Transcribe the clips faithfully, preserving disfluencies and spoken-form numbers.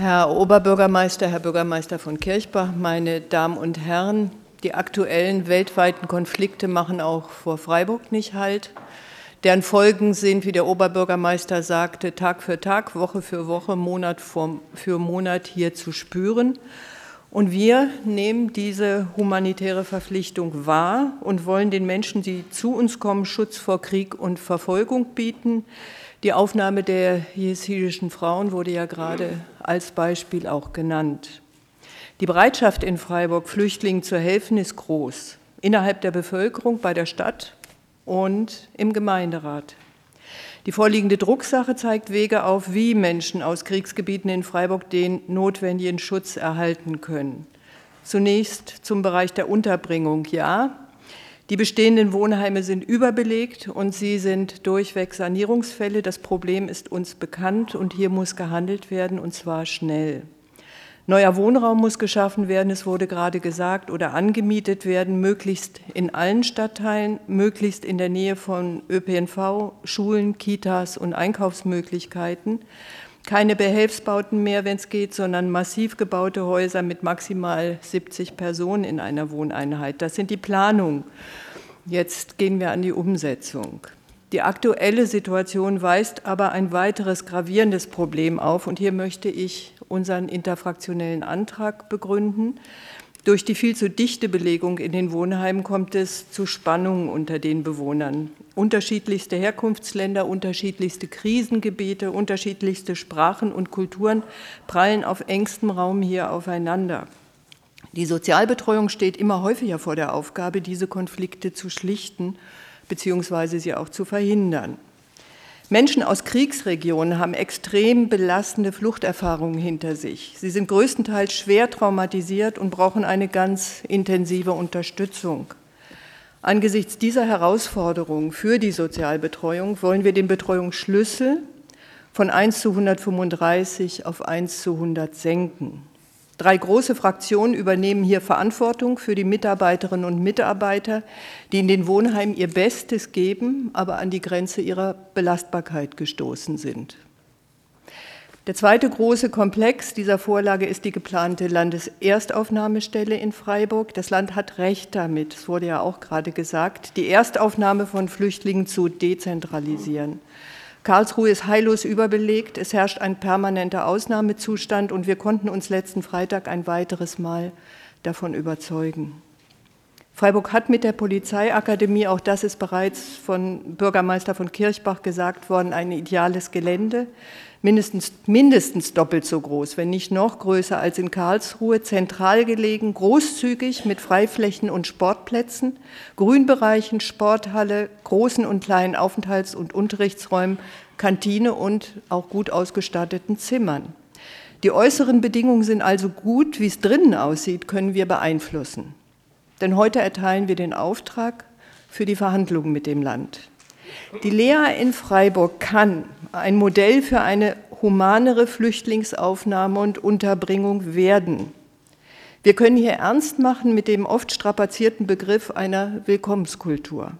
Herr Oberbürgermeister, Herr Bürgermeister von Kirchbach, meine Damen und Herren, die aktuellen weltweiten Konflikte machen auch vor Freiburg nicht Halt. Deren Folgen sind, wie der Oberbürgermeister sagte, Tag für Tag, Woche für Woche, Monat für Monat hier zu spüren. Und wir nehmen diese humanitäre Verpflichtung wahr und wollen den Menschen, die zu uns kommen, Schutz vor Krieg und Verfolgung bieten. Die Aufnahme der jesidischen Frauen wurde ja gerade als Beispiel auch genannt. Die Bereitschaft in Freiburg, Flüchtlingen zu helfen, ist groß. Innerhalb der Bevölkerung, bei der Stadt und im Gemeinderat. Die vorliegende Drucksache zeigt Wege auf, wie Menschen aus Kriegsgebieten in Freiburg den notwendigen Schutz erhalten können. Zunächst zum Bereich der Unterbringung. Ja, die bestehenden Wohnheime sind überbelegt und sie sind durchweg Sanierungsfälle. Das Problem ist uns bekannt und hier muss gehandelt werden, und zwar schnell. Neuer Wohnraum muss geschaffen werden, es wurde gerade gesagt, oder angemietet werden, möglichst in allen Stadtteilen, möglichst in der Nähe von Ö P N V, Schulen, Kitas und Einkaufsmöglichkeiten. Keine Behelfsbauten mehr, wenn es geht, sondern massiv gebaute Häuser mit maximal siebzig Personen in einer Wohneinheit. Das sind die Planungen. Jetzt gehen wir an die Umsetzung. Die aktuelle Situation weist aber ein weiteres gravierendes Problem auf, und hier möchte ich unseren interfraktionellen Antrag begründen. Durch die viel zu dichte Belegung in den Wohnheimen kommt es zu Spannungen unter den Bewohnern. Unterschiedlichste Herkunftsländer, unterschiedlichste Krisengebiete, unterschiedlichste Sprachen und Kulturen prallen auf engstem Raum hier aufeinander. Die Sozialbetreuung steht immer häufiger vor der Aufgabe, diese Konflikte zu schlichten bzw. sie auch zu verhindern. Menschen aus Kriegsregionen haben extrem belastende Fluchterfahrungen hinter sich. Sie sind größtenteils schwer traumatisiert und brauchen eine ganz intensive Unterstützung. Angesichts dieser Herausforderung für die Sozialbetreuung wollen wir den Betreuungsschlüssel von eins zu hundertfünfunddreißig auf eins zu hundert senken. Drei große Fraktionen übernehmen hier Verantwortung für die Mitarbeiterinnen und Mitarbeiter, die in den Wohnheimen ihr Bestes geben, aber an die Grenze ihrer Belastbarkeit gestoßen sind. Der zweite große Komplex dieser Vorlage ist die geplante Landeserstaufnahmestelle in Freiburg. Das Land hat Recht damit, es wurde ja auch gerade gesagt, die Erstaufnahme von Flüchtlingen zu dezentralisieren. Karlsruhe ist heillos überbelegt, es herrscht ein permanenter Ausnahmezustand und wir konnten uns letzten Freitag ein weiteres Mal davon überzeugen. Freiburg hat mit der Polizeiakademie, auch das ist bereits von Bürgermeister von Kirchbach gesagt worden, ein ideales Gelände, mindestens, mindestens doppelt so groß, wenn nicht noch größer als in Karlsruhe, zentral gelegen, großzügig mit Freiflächen und Sportplätzen, Grünbereichen, Sporthalle, großen und kleinen Aufenthalts- und Unterrichtsräumen, Kantine und auch gut ausgestatteten Zimmern. Die äußeren Bedingungen sind also gut, wie es drinnen aussieht, können wir beeinflussen. Denn heute erteilen wir den Auftrag für die Verhandlungen mit dem Land. Die Lea in Freiburg kann ein Modell für eine humanere Flüchtlingsaufnahme und Unterbringung werden. Wir können hier ernst machen mit dem oft strapazierten Begriff einer Willkommenskultur.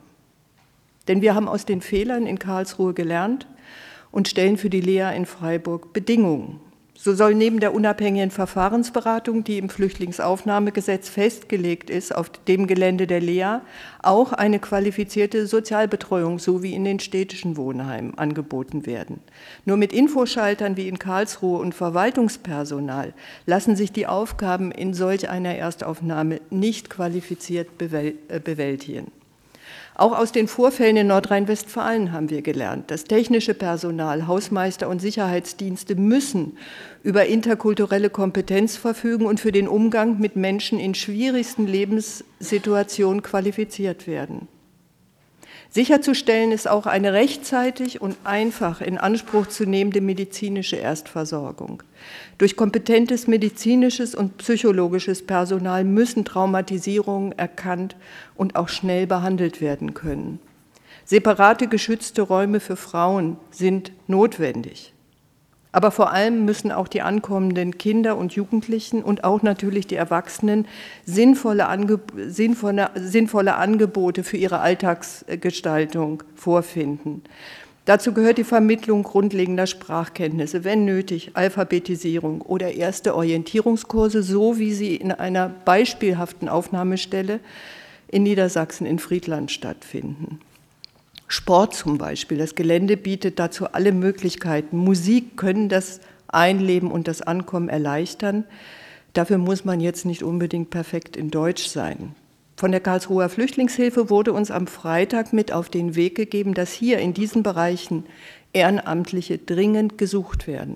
Denn wir haben aus den Fehlern in Karlsruhe gelernt und stellen für die Lea in Freiburg Bedingungen. So soll neben der unabhängigen Verfahrensberatung, die im Flüchtlingsaufnahmegesetz festgelegt ist, auf dem Gelände der Lea auch eine qualifizierte Sozialbetreuung, so wie in den städtischen Wohnheimen, angeboten werden. Nur mit Infoschaltern wie in Karlsruhe und Verwaltungspersonal lassen sich die Aufgaben in solch einer Erstaufnahme nicht qualifiziert bewältigen. Auch aus den Vorfällen in Nordrhein-Westfalen haben wir gelernt, das technische Personal, Hausmeister und Sicherheitsdienste müssen über interkulturelle Kompetenz verfügen und für den Umgang mit Menschen in schwierigsten Lebenssituationen qualifiziert werden. Sicherzustellen ist auch eine rechtzeitig und einfach in Anspruch zu nehmende medizinische Erstversorgung. Durch kompetentes medizinisches und psychologisches Personal müssen Traumatisierungen erkannt und auch schnell behandelt werden können. Separate geschützte Räume für Frauen sind notwendig. Aber vor allem müssen auch die ankommenden Kinder und Jugendlichen und auch natürlich die Erwachsenen sinnvolle, Ange sinnvolle, sinnvolle Angebote für ihre Alltagsgestaltung vorfinden. Dazu gehört die Vermittlung grundlegender Sprachkenntnisse, wenn nötig, Alphabetisierung oder erste Orientierungskurse, so wie sie in einer beispielhaften Aufnahmestelle in Niedersachsen in Friedland stattfinden. Sport zum Beispiel, das Gelände bietet dazu alle Möglichkeiten. Musik können das Einleben und das Ankommen erleichtern. Dafür muss man jetzt nicht unbedingt perfekt in Deutsch sein. Von der Karlsruher Flüchtlingshilfe wurde uns am Freitag mit auf den Weg gegeben, dass hier in diesen Bereichen Ehrenamtliche dringend gesucht werden.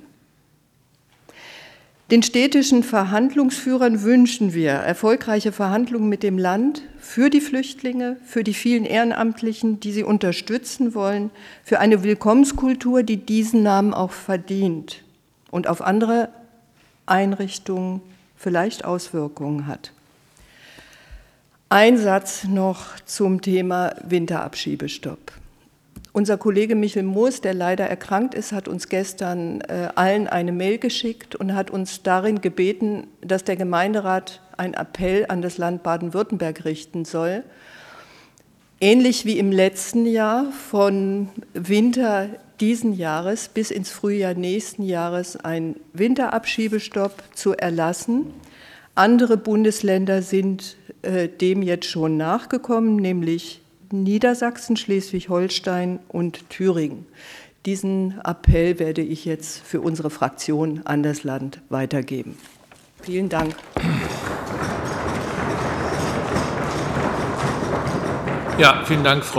Den städtischen Verhandlungsführern wünschen wir erfolgreiche Verhandlungen mit dem Land für die Flüchtlinge, für die vielen Ehrenamtlichen, die sie unterstützen wollen, für eine Willkommenskultur, die diesen Namen auch verdient und auf andere Einrichtungen vielleicht Auswirkungen hat. Ein Satz noch zum Thema Winterabschiebestopp. Unser Kollege Michel Moos, der leider erkrankt ist, hat uns gestern äh, allen eine Mail geschickt und hat uns darin gebeten, dass der Gemeinderat einen Appell an das Land Baden-Württemberg richten soll. Ähnlich wie im letzten Jahr, von Winter diesen Jahres bis ins Frühjahr nächsten Jahres einen Winterabschiebestopp zu erlassen. Andere Bundesländer sind äh, dem jetzt schon nachgekommen, nämlich Niedersachsen, Schleswig-Holstein und Thüringen. Diesen Appell werde ich jetzt für unsere Fraktion an das Land weitergeben. Vielen Dank. Ja, vielen Dank, Frau